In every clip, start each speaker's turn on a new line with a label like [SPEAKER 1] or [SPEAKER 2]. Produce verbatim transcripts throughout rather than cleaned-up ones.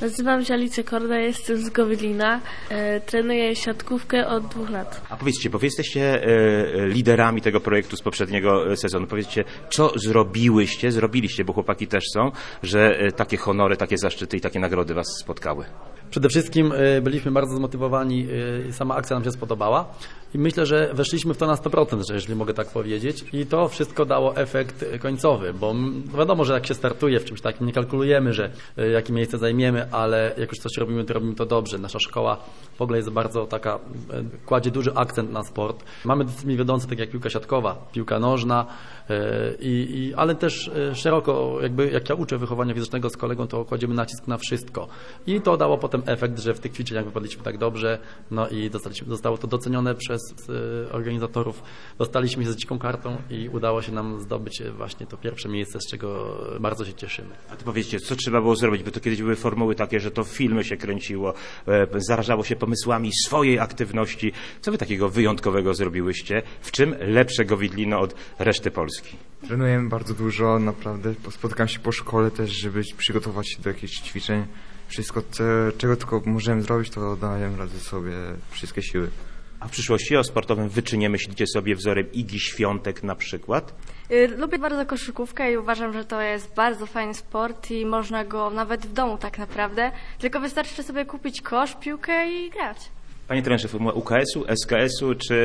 [SPEAKER 1] Nazywam się Alicja Korda, jestem z Gowylina. E, trenuję siatkówkę od dwóch lat.
[SPEAKER 2] A powiedzcie, bo wy jesteście e, liderami tego projektu z poprzedniego sezonu. Powiedzcie, co zrobiłyście, zrobiliście, bo chłopaki też są, że e, takie honory, takie zaszczyty i takie nagrody was spotkały?
[SPEAKER 3] Przede wszystkim byliśmy bardzo zmotywowani, sama akcja nam się spodobała i myślę, że weszliśmy w to na sto procent, że jeżeli mogę tak powiedzieć, i to wszystko dało efekt końcowy, bo wiadomo, że jak się startuje w czymś takim, nie kalkulujemy, że jakie miejsce zajmiemy, ale jak już coś robimy, to robimy to dobrze. Nasza szkoła w ogóle jest bardzo taka, kładzie duży akcent na sport. Mamy dyscypliny wiodące, tak jak piłka siatkowa, piłka nożna, i, i, ale też szeroko, jakby jak ja uczę wychowania fizycznego z kolegą, to kładziemy nacisk na wszystko. I to dało potem efekt, że w tych ćwiczeniach wypadliśmy tak dobrze, no i dostaliśmy, zostało to docenione przez y, organizatorów. Dostaliśmy się z dziką kartą i udało się nam zdobyć właśnie to pierwsze miejsce, z czego bardzo się cieszymy.
[SPEAKER 2] A to powiedzcie, co trzeba było zrobić, bo to kiedyś były formuły takie, że to filmy się kręciło, e, zarażało się pomysłami swojej aktywności. Co wy takiego wyjątkowego zrobiłyście? W czym lepsze Gowidlino od reszty Polski?
[SPEAKER 4] Trenujemy bardzo dużo, naprawdę. Spotykam się po szkole też, żeby przygotować się do jakichś ćwiczeń. Wszystko, co, czego tylko możemy zrobić, to dajemy radę sobie wszystkie siły.
[SPEAKER 2] A w przyszłości o sportowym wyczynie myślicie sobie wzorem Igi Świątek na przykład?
[SPEAKER 5] Lubię bardzo koszykówkę i uważam, że to jest bardzo fajny sport i można go nawet w domu tak naprawdę. Tylko wystarczy sobie kupić kosz, piłkę i grać.
[SPEAKER 2] Panie trenerze, formuła U K S-u, S K S-u, czy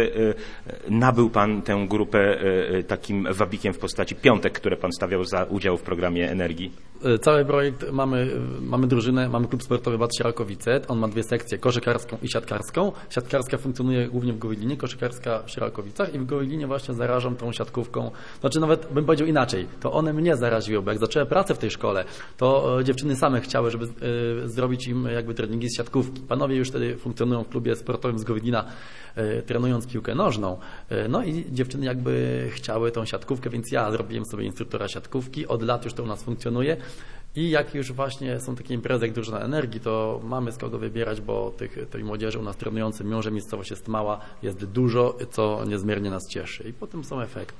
[SPEAKER 2] y, nabył pan tę grupę y, takim wabikiem w postaci piątek, które pan stawiał za udział w programie Energii?
[SPEAKER 3] Cały projekt, mamy, mamy drużynę, mamy klub sportowy Bad Sierakowicę. On ma dwie sekcje, koszykarską i siatkarską. Siatkarska funkcjonuje głównie w Gowilinie, koszykarska w Sierakowicach i w Gowilinie właśnie zarażam tą siatkówką. Znaczy nawet bym powiedział inaczej, to one mnie zaraziły, bo jak zacząłem pracę w tej szkole, to dziewczyny same chciały, żeby y, zrobić im jakby treningi z siatkówki. Panowie już wtedy funkcjonują w klubie sportowym z Gowilina, y, trenując piłkę nożną. Y, no i dziewczyny jakby chciały tą siatkówkę, więc ja zrobiłem sobie instruktora siatkówki. Od lat już to u nas funkcjonuje. I jak już właśnie są takie imprezy jak Drużyna Energii, to mamy z kogo wybierać, bo tych, tej młodzieży u nas trenującej, mimo że miejscowość jest mała, jest dużo, co niezmiernie nas cieszy. I potem są efekty.